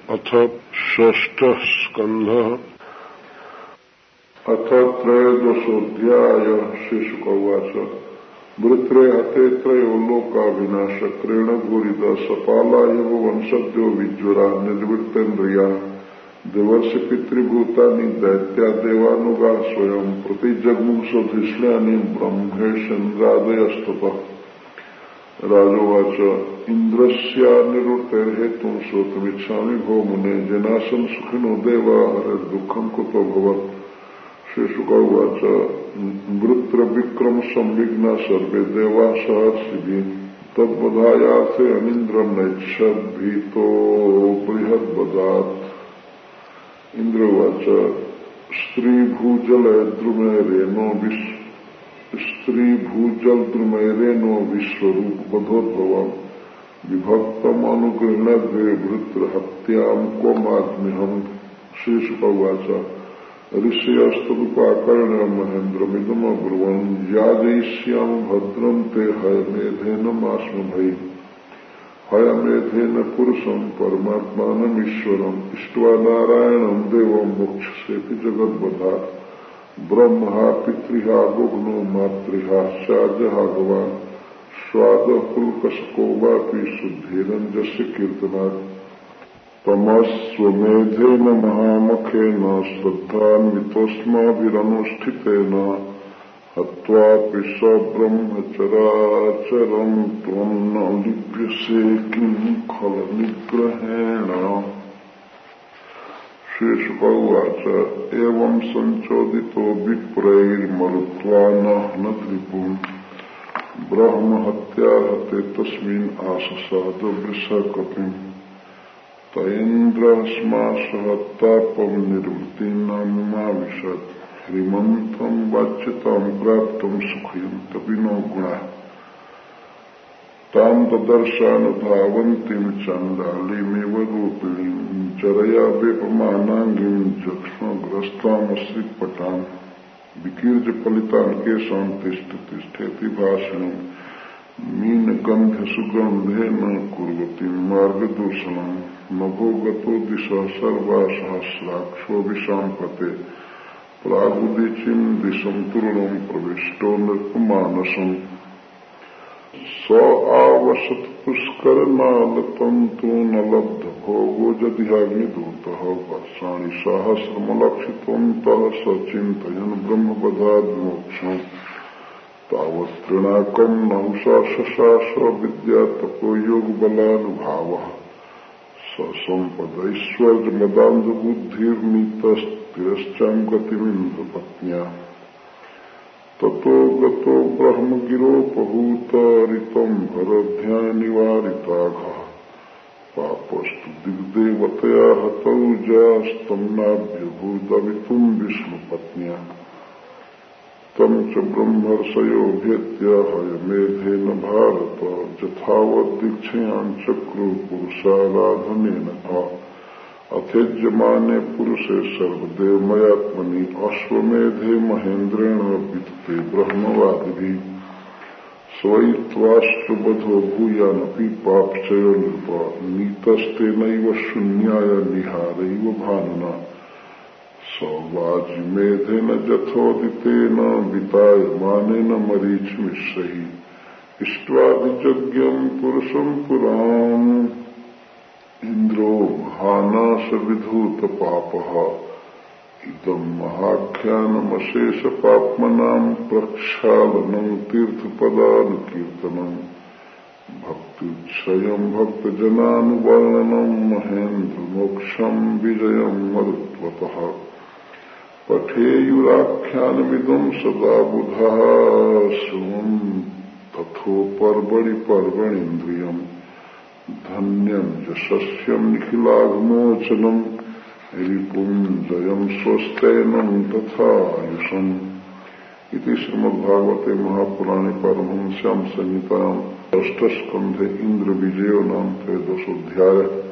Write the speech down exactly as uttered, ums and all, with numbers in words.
अथ षष्ठः स्कन्धः। अथ त्रयोदशोऽध्यायः। श्रीशुक उवाच वृत्रे हते त्रयो लोका विनाशक्रेण घोरिता सपाला एव वंशद्यो विज्वरा निर्वृत्तेन्द्रिया देवर्षि पितृभूतानि दैत्या देवानुगा स्वयं प्रतिजग्मुषधिष्ण्यानि ब्रह्मेशन्द्रादयस्तपः। राजोवाच इन्द्रस्यानिवृत्तेर्हेतुं श्रोतुमिच्छामि भो मुने जनासन् सुखिनो देवा हरेर्दुःखं कुतो भवत्। श्रीशुक उवाच वृत्रविक्रम संविघ्ना सर्वे देवाः सहर्षिभिः तद्वधायार्थे अनिन्द्रं नैच्छद्भीतो बृहद्वदात्। इंद्र उवाच स्त्रीभूजलद्रुमैरेनो विश्व स्त्री भूजल द्रुमैरेनो विश्वरूप बधोद्भवम् विभक्तम अनुगृह्णद्वे वृत्र हत्याम को मात्म्यहम्। श्रीशुक उवाच ऋषयस्तदुपाकर्ण महेन्द्रमिदमब्रुवन् याजयिष्याम भद्रं ते हयमेधेन मास्म भयि हयमेधेन पुरुषं परमात्मानमीश्वरम् इष्ट्वा नारायणं देवं मोक्षसेऽपि जगद्वधात् ब्रह्मा पितृहा गुग्नो मातृहा शाजहा भवान् स्वादपुल्कशको वापि शुद्धिरञ्जस्य कीर्तनात् तमस्वमेधेन महामखेन श्रद्धान्वितोऽस्माभिरनुष्ठितेन हत्वापि सब्रह्मचराचरं त्वं न लिप्यसे किं खलनिग्रहेण। श्रीशुक उवाच एवं संचोदितो विप्रैर्मरुत्वा न हनद्रिपुम् ब्रह्महत्यार्हते तस्मिन् आससाद वृषकपिम् तैन्द्रस्माशहत्तापं निर्वृतिनामाविशत् ह्रीमन्तं वाच्यतां प्राप्तं सुखयन्तपिनो गुणाः तां ददर्शानुधावन्तीं चण्डालीमेव रूपिणीं जरया वेपमानाङ्गीं जक्ष्मग्रस्तामश्रिपटाम् विकीर्य फलितान् केशां तिष्ठ तिष्ठेति भाषणं मीनगन्धसुगन्धेन कुर्वतीं मार्गदूषणं नभो गतो दिशः सर्वा सहस्राक्षो विशाम्पते प्रागुदीचिं दिशं तरुणं प्रविष्टो नृपमानसम् स आवसत पुष्करनालतन्तु न लब्ध भोगो जदिहाग्निदूतः वर्षाणि सहस्रमलक्षितवन्तः सचिन्तयन् ब्रह्मपदाद् मोक्षम् तावत् त्रिणाकं नहुषा शशास विद्या तपो योगबलानुभावः स सम्पदैश्वर्यमदान्धबुद्धिर्नीतस्तिरश्चां गतिमिन्द्रपत्न्या ततो गतो ब्रह्मगिरोपहूतरितं भरध्यानिवारिताघः पापस्तु दिग्देवतया हतौजास्तं नाभ्यभूदवितुं विष्णुपत्न्या तं च ब्रह्मर्षयो भेत्य हयमेधेन भारत यथावद्दीक्षयाञ्चक्रुः पुरुषाराधनेन अथेज्यमाने पुरुषे सर्वदेवमयात्मनि अश्वमेधे महेन्द्रेण वितते ब्रह्मवादिभिः स्वयि त्वाष्ट्रबधो भूयानपि पापचयो नृप नीतस्तेनैव शून्याय निहारैव भानुना सवाजिमेधेन जथोदितेन वितायमानेन मरीचिमिश्रैः इष्ट्वादिजज्ञं पुरुषं पुराम् इंद्रो महानाश विधूत पापः इदं महाख्यानमशेष पाप्मनां प्रक्षालनं तीर्थपदानुकीर्तनं भक्त्युच्छयं भक्तजनानुवर्णनं महेन्द्र मोक्षं विजयं मरुत्वतः पठेयुराख्यानमिदं सदा बुधः सुमं तथोपर्वणि पर्वणीन्द्रियम् धन्यं यशस्यं निखिलाघमोचनं रिपुं जयं स्वस्तेनं तथा आयुषम्। इति श्रीमद्भागवते महापुराणे पारमहंस्यां संहितायां षष्ठस्कन्धे इंद्रविजयो नाम त्रयोदशोऽध्यायः।